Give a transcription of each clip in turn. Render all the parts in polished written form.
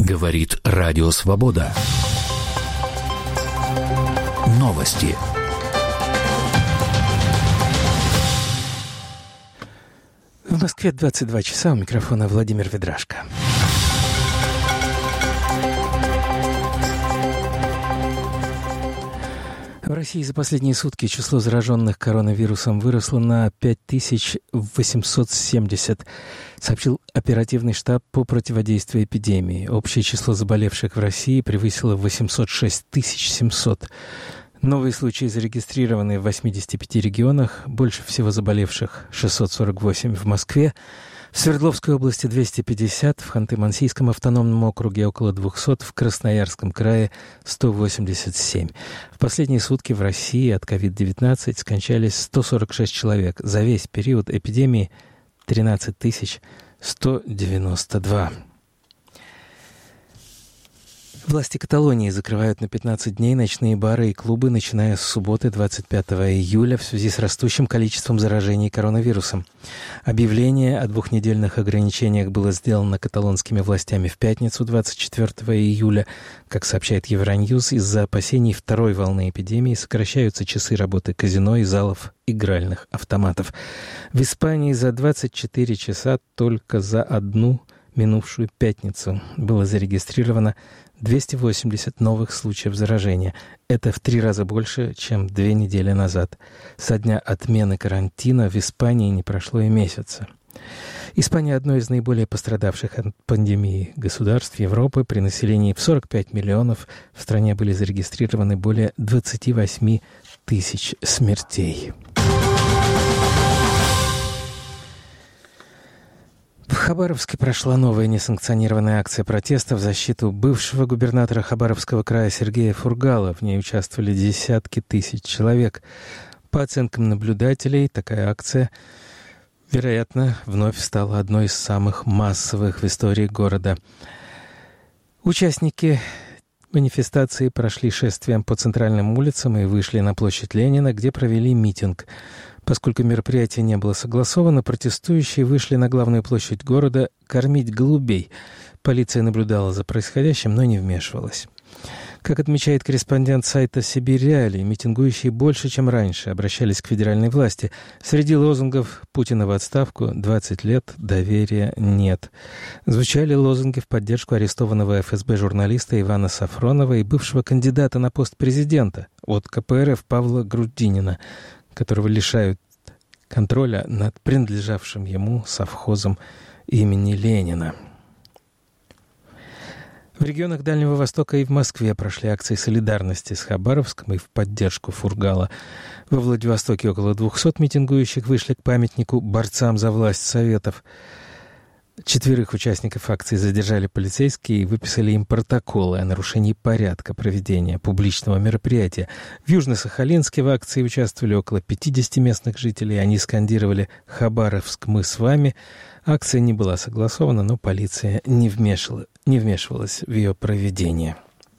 Говорит Радио Свобода. Новости. В Москве 22 часа. У микрофона Владимир Ведрашко. В России за последние сутки число зараженных коронавирусом выросло на 5870, сообщил оперативный штаб по противодействию эпидемии. Общее число заболевших в России превысило 806 700. Новые случаи зарегистрированы в 85 регионах, больше всего заболевших 648 в Москве, в Свердловской области 250, в Ханты-Мансийском автономном округе около 200, в Красноярском крае 187. В последние сутки в России от COVID-19 скончались 146 человек. За весь период эпидемии 13 192. Власти Каталонии закрывают на 15 дней ночные бары и клубы, начиная с субботы 25 июля в связи с растущим количеством заражений коронавирусом. Объявление о двухнедельных ограничениях было сделано каталонскими властями в пятницу 24 июля. Как сообщает Евроньюз, из-за опасений второй волны эпидемии сокращаются часы работы казино и залов игральных автоматов. В Испании за 24 часа только за одну минувшую пятницу было зарегистрировано 280 новых случаев заражения. Это в 3 раза больше, чем 2 недели назад. Со дня отмены карантина в Испании не прошло и месяца. Испания – одно из наиболее пострадавших от пандемии государств Европы. При населении в 45 миллионов в стране были зарегистрированы более 28 тысяч смертей. В Хабаровске прошла новая несанкционированная акция протеста в защиту бывшего губернатора Хабаровского края Сергея Фургала. В ней участвовали десятки тысяч человек. По оценкам наблюдателей, такая акция, вероятно, вновь стала одной из самых массовых в истории города. Участники манифестации прошли шествием по центральным улицам и вышли на площадь Ленина, где провели митинг. Поскольку мероприятие не было согласовано, протестующие вышли на главную площадь города кормить голубей. Полиция наблюдала за происходящим, но не вмешивалась. Как отмечает корреспондент сайта «Сибирь Реалии», митингующие больше, чем раньше, обращались к федеральной власти. Среди лозунгов «Путина в отставку», «20 лет», «Доверия нет». Звучали лозунги в поддержку арестованного ФСБ журналиста Ивана Сафронова и бывшего кандидата на пост президента от КПРФ Павла Грудинина, которого лишают контроля над принадлежавшим ему совхозом имени Ленина. В регионах Дальнего Востока и в Москве прошли акции солидарности с Хабаровском и в поддержку Фургала. Во Владивостоке около 200 митингующих вышли к памятнику борцам за власть Советов. 4 участников акции задержали полицейские и выписали им протоколы о нарушении порядка проведения публичного мероприятия. В Южно-Сахалинске в акции участвовали около 50 местных жителей. Они скандировали «Хабаровск, мы с вами». Акция не была согласована, но полиция не вмешивалась в ее проведение.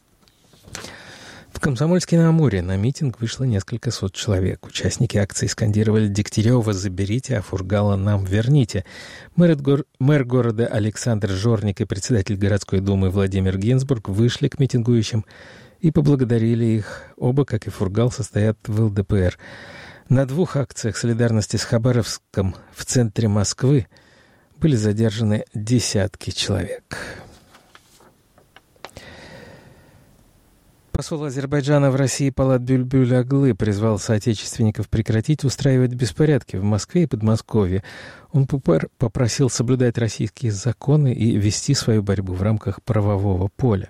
В Комсомольске-на-Амуре на митинг вышло несколько сот человек. Участники акции скандировали «Дегтярева заберите, а Фургала нам верните». Мэр города Александр Жорник и председатель городской думы Владимир Гинзбург вышли к митингующим и поблагодарили их. Оба, как и Фургал, состоят в ЛДПР. На 2 акциях солидарности с Хабаровском в центре Москвы были задержаны десятки человек. Посол Азербайджана в России Палат Бюльбюль-Аглы призвал соотечественников прекратить устраивать беспорядки в Москве и Подмосковье. Он попросил соблюдать российские законы и вести свою борьбу в рамках правового поля.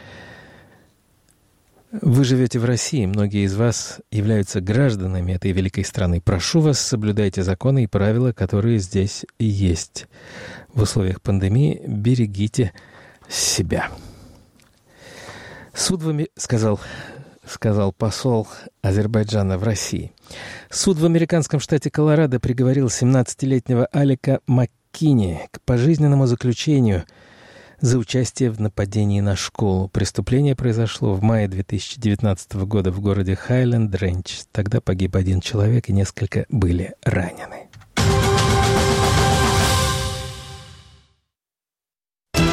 Вы живете в России, многие из вас являются гражданами этой великой страны. Прошу вас, соблюдайте законы и правила, которые здесь есть. В условиях пандемии берегите себя. Сказал посол Азербайджана в России. Суд в американском штате Колорадо приговорил 17-летнего Алика Маккини к пожизненному заключению за участие в нападении на школу. Преступление произошло в мае 2019 года в городе Хайленд-Рэнч. Тогда погиб 1 человек и несколько были ранены.